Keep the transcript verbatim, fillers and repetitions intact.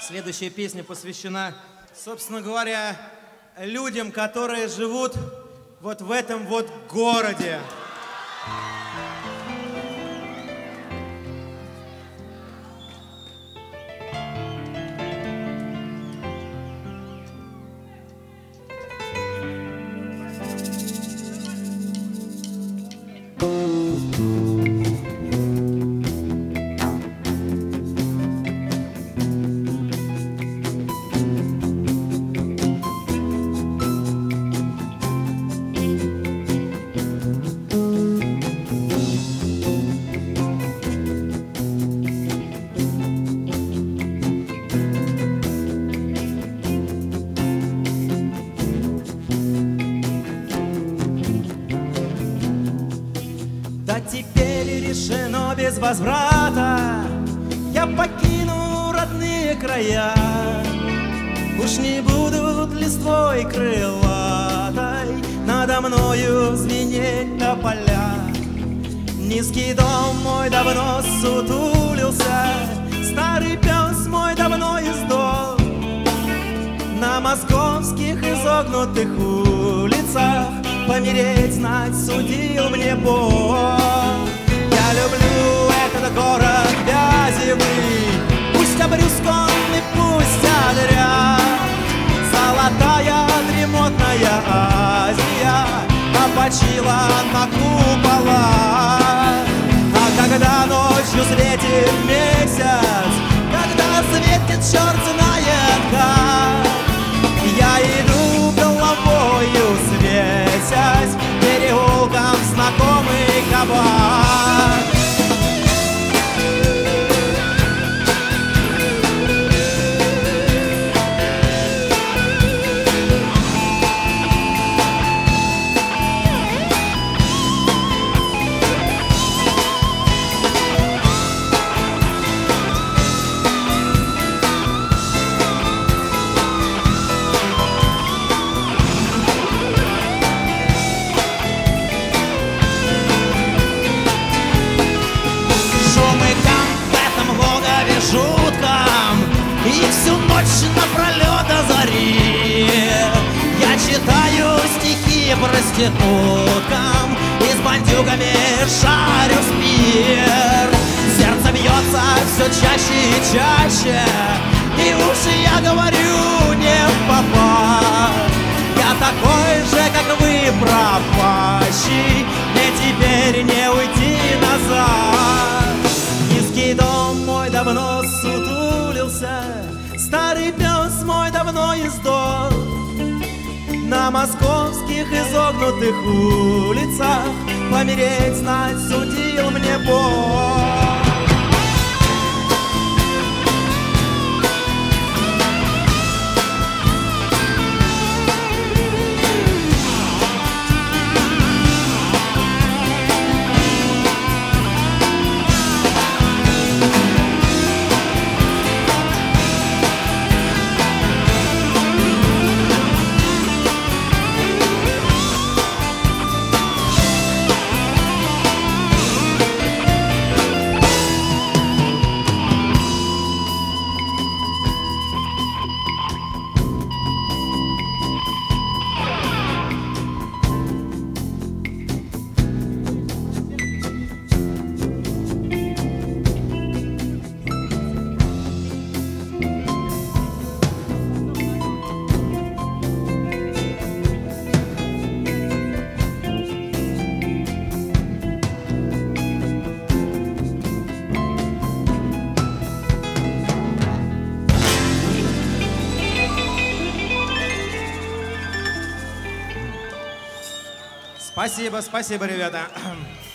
Следующая песня посвящена, собственно говоря, людям, которые живут вот в этом вот городе. Да теперь решено без возврата, я покину родные края. Уж не будут листвой крылатой надо мною звенеть тополя. Низкий дом мой давно сутулился, старый пес мой давно издох. На московских изогнутых улицах помереть, знать, судил мне Бог. Я люблю этот город вязевый, пусть обрюзгонный, пусть одряд. Золотая дремотная Азия опочила на куполах. А когда ночью светит месяц, когда светит черт знает как, я иду головою светясь переулком знакомый кабак. И всю ночь напролет до зари я читаю стихи проституткам и с бандюгами шарю спир. Сердце бьется все чаще и чаще, и уши я говорю не впопад. Я такой же, как вы, пропащий, мне теперь не уйти назад. Низкий дом мой давно сутулился, старый пес мой давно издох. На московских изогнутых улицах помереть, знать, судил мне Бог. Спасибо, спасибо, ребята.